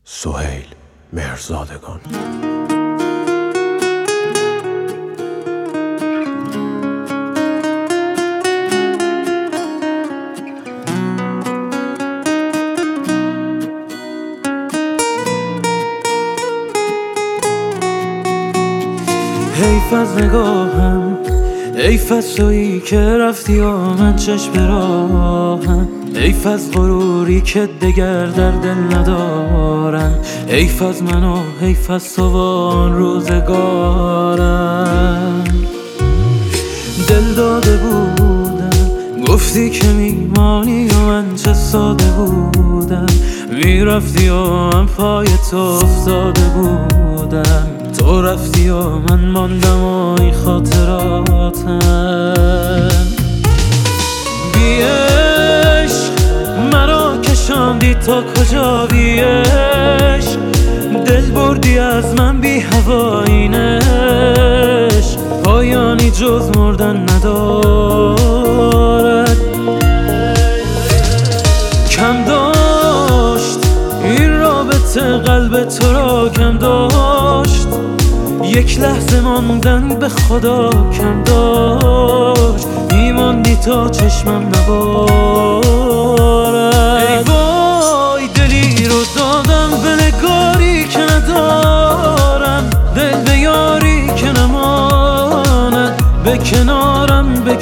سهیل مهرزادگان. حیف از نگاهم، حیف از تویی که رفتی و من چشم راهم، حیف از غروری که دگر در دل ندارم، حیف از من و حیف از تو و آن روزگارم. دل داده بودم گفتی که میمانی و من چه ساده بودم، میرفتی و من پای تو افتاده بودم، تو رفتی و من ماندم و این خاطراتم. بی عشق مرا کشاندی تا کجا، بی عشق دل بردی از من، بی هوایینش پایانی جز مردن ندارد. کم داشت این رابطه قلب تو را، کم داشت یک لحظه ماندن به خدا، کم داشت میماندی تا چشمم نبارد. ای وای دلی رو دادم به نگاری که ندارم، دل به یاری که نماند به کنارم، به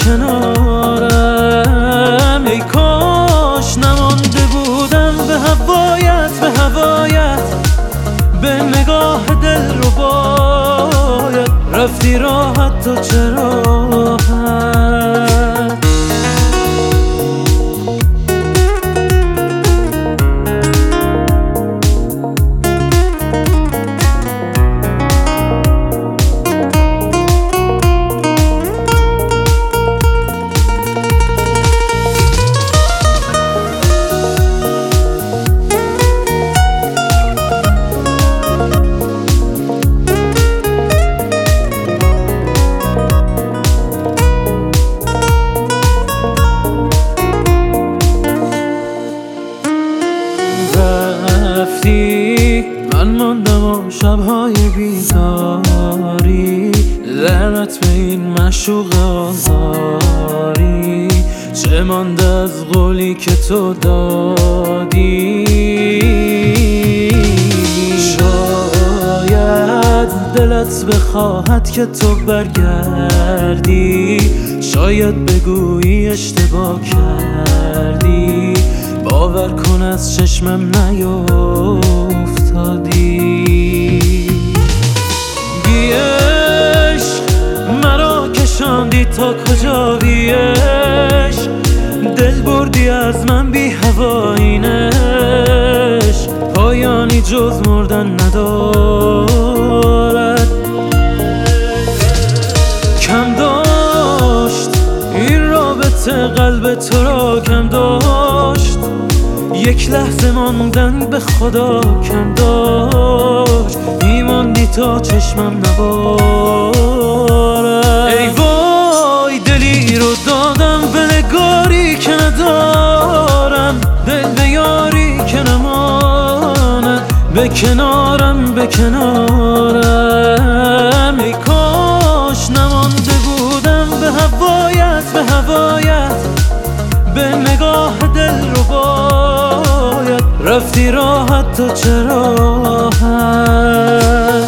کنارم. ای کاش نمانده بودم به هوایت، به هوایت، به نگاه دل رو باید رفتی راحت تو چرا راحت. من ماندم و شبهای بیداری، لعنت به این معشوق آزاری، چه مانده از قولی که تو دادی. شاید دلت بخواهد که تو برگردی، شاید بگویی اشتباه کردی، باور کن از چشمم نیفتادی. بی عشق مرا کشاندی تا کجا، بی عشق دل بردی از من، بی هوایینش پایانی جز مردن ندارد. کم داشت این رابطه قلب تو را، کم داشت یک لحظه ماندن به خدا، کم داشت میماندی تا چشمم نبارد. ای وای دلی رو دادم به نگاری که ندارم، دل به یاری که نماند به کنارم، به کنارم. ای کاش نمانده بودم به هوایت، به هوایت، به نگاه دل رو باید رفتی راحت تو چرا راحت.